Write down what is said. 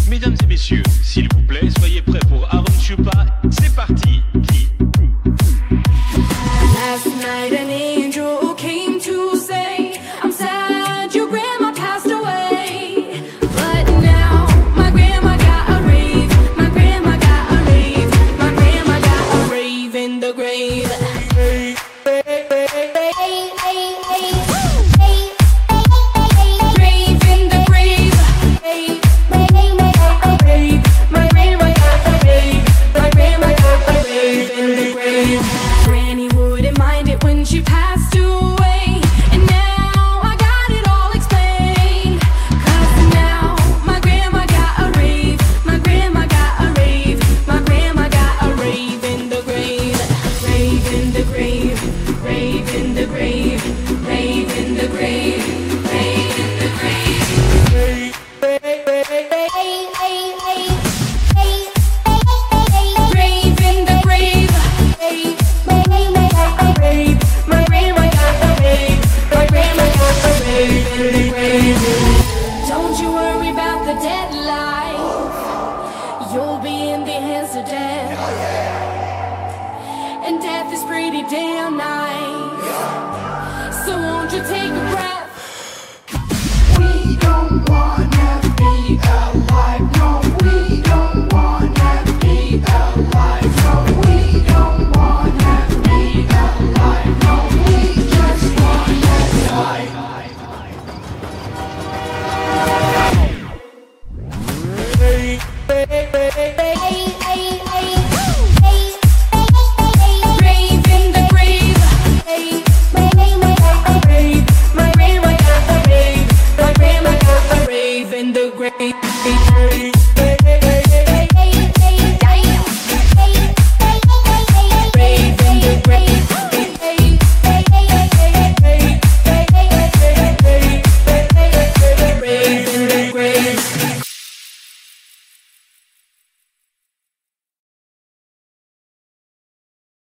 Mesdames et messieurs, s'il vous plaît, soyez prêts pour Aaron Chupa. C'est parti. Last night an angel came to say, I'm sad your grandma passed away. But now my grandma got a rave. My grandma got a rave. My grandma got a rave in the grave. Don't you worry about the deadline. You'll be in the hands of death. And death is pretty damn nice. So won't you take a breath? We don't wanna be alive. No, we don't wanna be alive. No, we don't wanna be alive. No, we just wanna die. My grandma got a rave in the grave.